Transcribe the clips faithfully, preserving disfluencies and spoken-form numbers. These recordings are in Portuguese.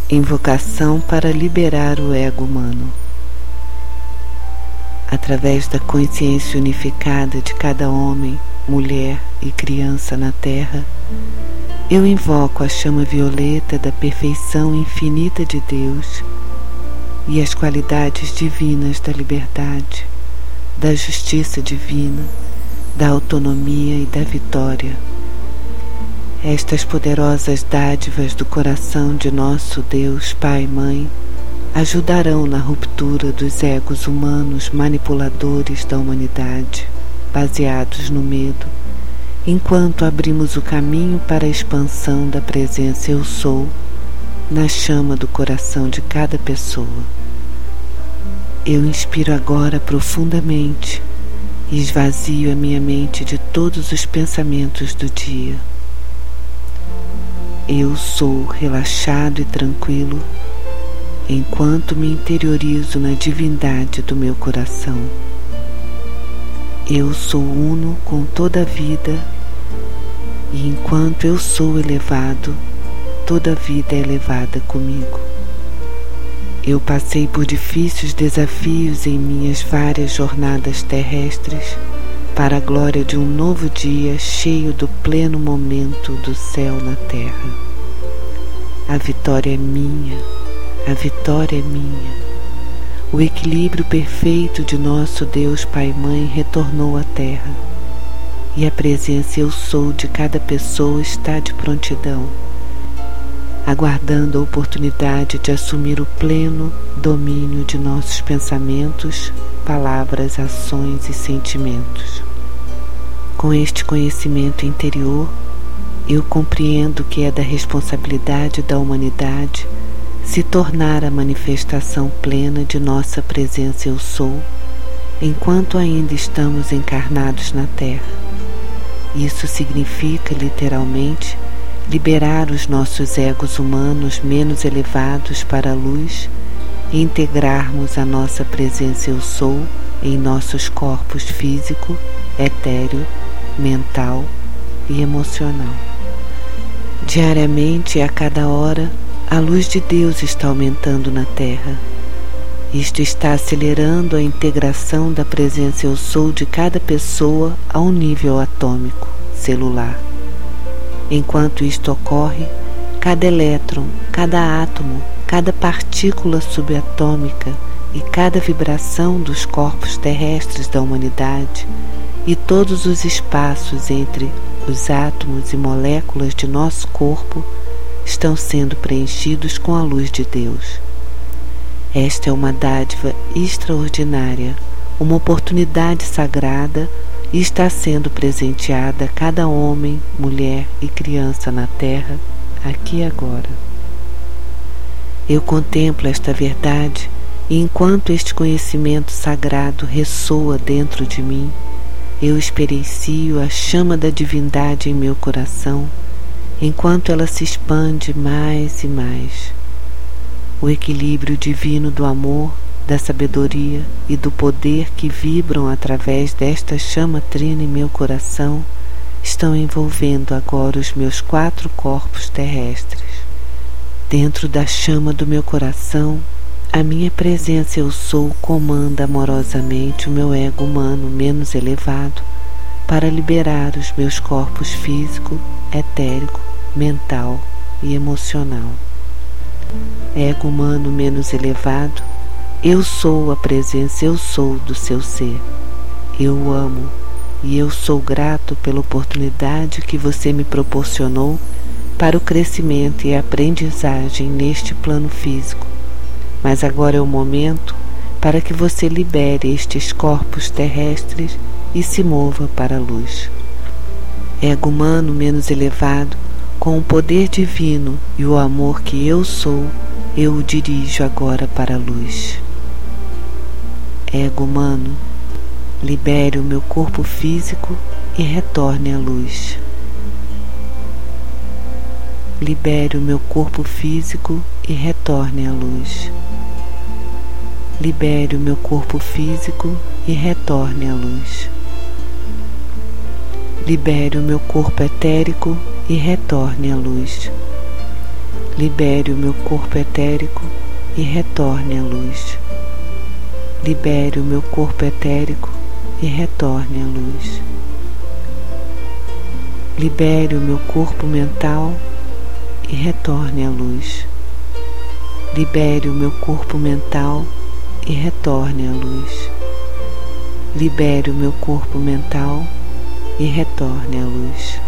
Invocação para liberar o ego humano. Através da consciência unificada de cada homem, mulher e criança na Terra, eu invoco a chama violeta da perfeição infinita de Deus e as qualidades divinas da liberdade, da justiça divina, da autonomia e da vitória. Estas poderosas dádivas do coração de nosso Deus Pai e Mãe ajudarão na ruptura dos egos humanos manipuladores da humanidade, baseados no medo, enquanto abrimos o caminho para a expansão da presença Eu Sou na chama do coração de cada pessoa. Eu inspiro agora profundamente e esvazio a minha mente de todos os pensamentos do dia. Eu sou relaxado e tranquilo enquanto me interiorizo na divindade do meu coração. Eu sou uno com toda a vida e enquanto eu sou elevado, toda a vida é elevada comigo. Eu passei por difíceis desafios em minhas várias jornadas terrestres para a glória de um novo dia cheio do pleno momento do céu na terra. A vitória é minha, a vitória é minha. O equilíbrio perfeito de nosso Deus Pai e Mãe retornou à terra e a presença Eu Sou de cada pessoa está de prontidão, aguardando a oportunidade de assumir o pleno domínio de nossos pensamentos, palavras, ações e sentimentos. Com este conhecimento interior, eu compreendo que é da responsabilidade da humanidade se tornar a manifestação plena de nossa presença Eu Sou, enquanto ainda estamos encarnados na Terra. Isso significa, literalmente, liberar os nossos egos humanos menos elevados para a luz e integrarmos a nossa presença Eu Sou em nossos corpos físico, etéreo, mental e emocional. Diariamente e a cada hora, a luz de Deus está aumentando na Terra. Isto está acelerando a integração da presença Eu Sou de cada pessoa a um nível atômico, celular. Enquanto isto ocorre, cada elétron, cada átomo, cada partícula subatômica e cada vibração dos corpos terrestres da humanidade e todos os espaços entre os átomos e moléculas de nosso corpo estão sendo preenchidos com a luz de Deus. Esta é uma dádiva extraordinária, uma oportunidade sagrada e está sendo presenteada a cada homem, mulher e criança na Terra, aqui e agora. Eu contemplo esta verdade e enquanto este conhecimento sagrado ressoa dentro de mim, eu experiencio a chama da divindade em meu coração, enquanto ela se expande mais e mais. O equilíbrio divino do amor, da sabedoria e do poder que vibram através desta chama trina em meu coração estão envolvendo agora os meus quatro corpos terrestres. Dentro da chama do meu coração, a minha presença Eu Sou comanda amorosamente o meu ego humano menos elevado para liberar os meus corpos físico, etérico, mental e emocional. Ego humano menos elevado, eu sou a presença Eu Sou do seu ser. Eu o amo e eu sou grato pela oportunidade que você me proporcionou para o crescimento e a aprendizagem neste plano físico. Mas agora é o momento para que você libere estes corpos terrestres e se mova para a luz. Ego humano menos elevado, com o poder divino e o amor que eu sou, eu o dirijo agora para a luz. Ego humano, libere o meu corpo físico e retorne à luz. Libere o meu corpo físico e retorne à luz. Libere o meu corpo físico e retorne à luz. Libere o meu corpo etérico e retorne à luz. Libere o meu corpo etérico e retorne à luz. Libere o meu corpo etérico e retorne à luz. Libere o meu corpo mental e retorne à luz. Libere o meu corpo mental e retorne à luz. Libere o meu corpo mental e retorne à luz.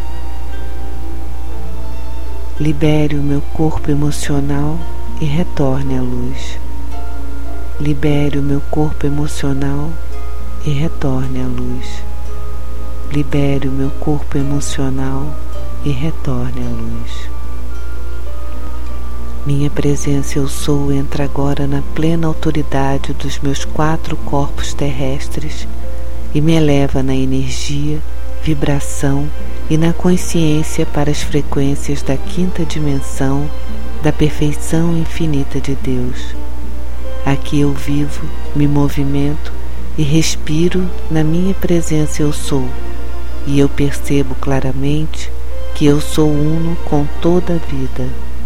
Libere o meu corpo emocional e retorne à luz. Libere o meu corpo emocional e retorne à luz. Libere o meu corpo emocional e retorne à luz. Minha presença eu sou entra agora na plena autoridade dos meus quatro corpos terrestres e me eleva na energia, vibração e na consciência para as frequências da quinta dimensão da perfeição infinita de Deus. Aqui eu vivo, me movimento e respiro na minha presença eu sou, e eu percebo claramente que eu sou uno com toda a vida.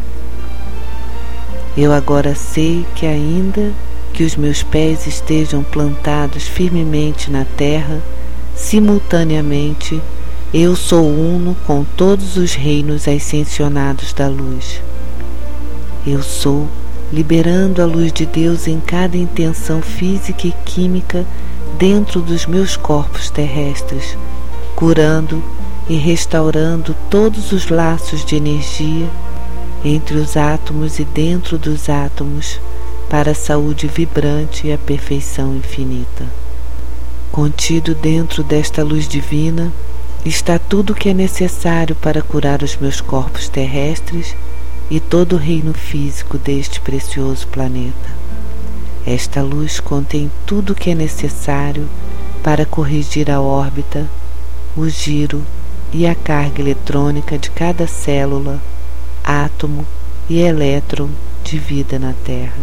Eu agora sei que ainda que os meus pés estejam plantados firmemente na terra, simultaneamente eu sou uno com todos os reinos ascensionados da luz. Eu sou, liberando a luz de Deus em cada intenção física e química dentro dos meus corpos terrestres, curando e restaurando todos os laços de energia entre os átomos e dentro dos átomos para a saúde vibrante e a perfeição infinita. Contido dentro desta luz divina está tudo o que é necessário para curar os meus corpos terrestres e todo o reino físico deste precioso planeta. Esta luz contém tudo o que é necessário para corrigir a órbita, o giro e a carga eletrônica de cada célula, átomo e elétron de vida na Terra.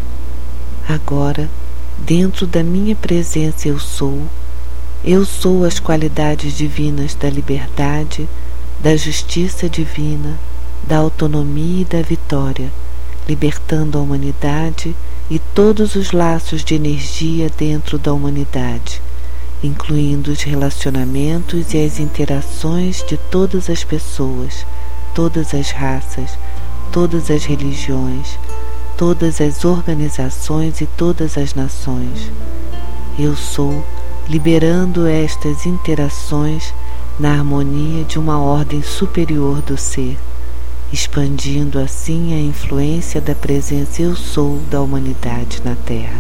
Agora, dentro da minha presença eu sou, eu sou as qualidades divinas da liberdade, da justiça divina, da autonomia e da vitória, libertando a humanidade e todos os laços de energia dentro da humanidade, incluindo os relacionamentos e as interações de todas as pessoas, todas as raças, todas as religiões, todas as organizações e todas as nações. Eu sou, liberando estas interações na harmonia de uma ordem superior do ser, expandindo assim a influência da presença eu sou da humanidade na Terra.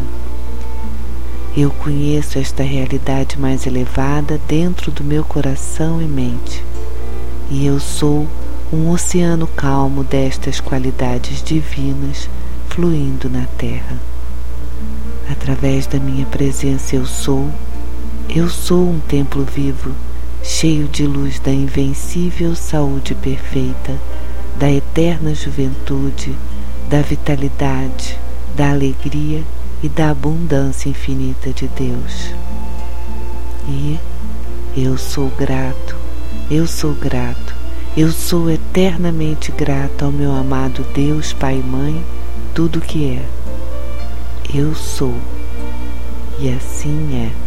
Eu conheço esta realidade mais elevada dentro do meu coração e mente, e eu sou um oceano calmo destas qualidades divinas fluindo na Terra. Através da minha presença eu sou, eu sou um templo vivo, cheio de luz da invencível saúde perfeita, da eterna juventude, da vitalidade, da alegria e da abundância infinita de Deus. E eu sou grato, eu sou grato, eu sou eternamente grato ao meu amado Deus, Pai e Mãe, tudo que é. Eu sou, e assim é.